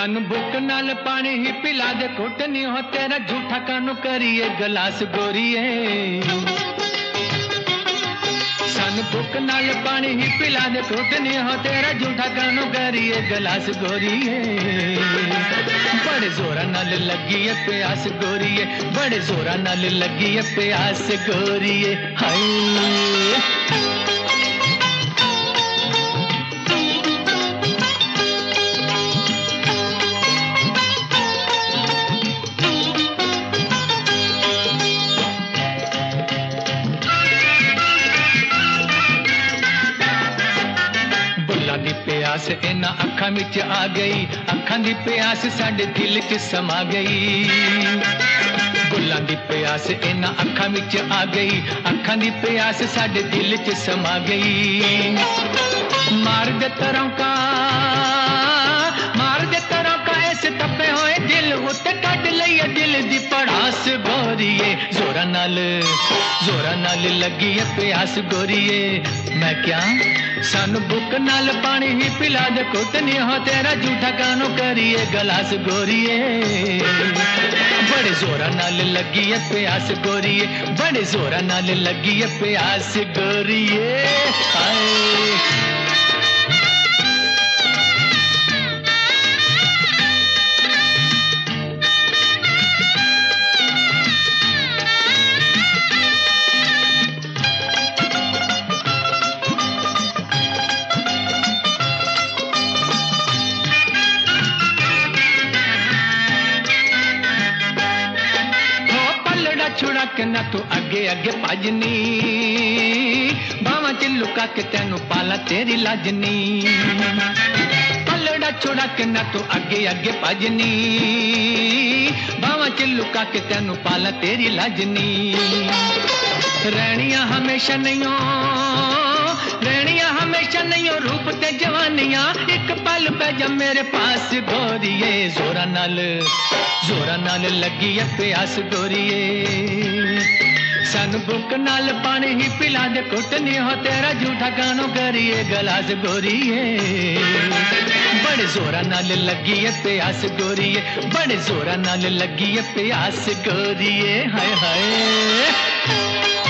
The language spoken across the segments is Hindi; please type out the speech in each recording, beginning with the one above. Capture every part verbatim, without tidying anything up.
सानू बुक नाल पानी ही पिला दे घुट नहीं हो तेरा झूठा कानू करिए गलास गोरिए। सानू बुक नाल पानी ही पिला दे घुट नहीं हो तेरा झूठा कानू करिए गलास गोरिए। बड़े जोरा नाल लगी है प्यास गोरिए, बड़े जोरा नाल लगी है प्यास गोरिए। हाय दी प्यास इना अखां विच आ गई, अखां दी प्यास साडे दिल च समा गई। गुलां दी प्यास इना अखां विच आ गई, अखां दी प्यास साडे दिल च समा गई। मार दे तरौका मार दे तरौका इस तपे होए दिल उत्ते कट लईए दिल दी पड़ास गोरिए। जोरा नाल जोरा नाल लगी है प्यास गोरिए। मैं क्या सानू बुक नाल पानी ही पिला दे घुट नहीं हो तेरा झूठा कानू करिए गलास गोरिए। बड़े जोरा नाल लगी है प्यास गोरिए, बड़े जोरा नाल लगी है प्यास गोरिए। हाय छुड़ा के ना तू अगे अगे भजनी, बावा च लुका के तेनू पाला तेरी लाजनी। पलड़ा छुड़ा के ना तू अगे अगे भजनी, बावा च लुका के तेनू पाला तेरी लाजनी। रहनिया हमेशा नहीं रहनिया हमेशा नहीं रूप ते जवानियां, एक पल पे जा मेरे पास गोरिए। जोरा नाल जोरा नाल लगी है प्यास गोरिए। सानू बुक नाल पानी ही पिला दे घुट नहीं हो तेरा झूठा कानू करिए गलास गोरिए। बड़े जोरा नाल लगी है प्यास गोरिए, बड़े जोरा नाल लगी है प्यास गोरिए। हाय हाय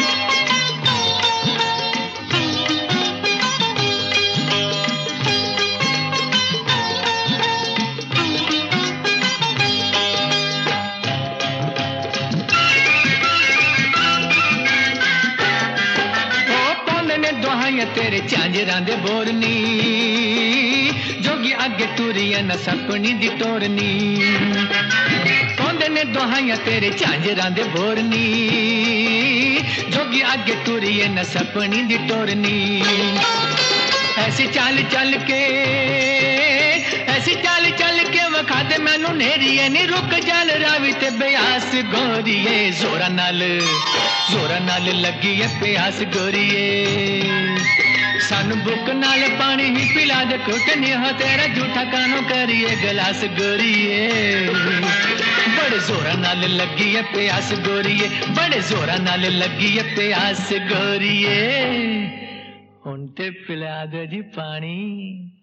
तेरे झांजरां दे बोरनी, जोगी अगे तुरिया न सपनी दी टोरनी। पौंदे ने दुहाइयां तेरे झांजरां दे बोरनी, जोगी अगे तुरिया न सपनी दी टोरनी। ऐसी चाल चल के ऐसी चाल चल के वखा दे मैनू नेरिए नी रुक जाल रावी ते ब्यास गोरिए। जोरा नाल जोरा नाल लगी है प्यास गोरिए। सानू बुक नाल पानी ही पिला दे घुट नहीं हो तेरा झूठा कानू करिए गलास गोरिए। बड़े जोरा नाल लगी है प्यास गोरिए, बड़े जोरा नाल लगी है प्यास गोरिए। हुण ते पिला दे जी पानी।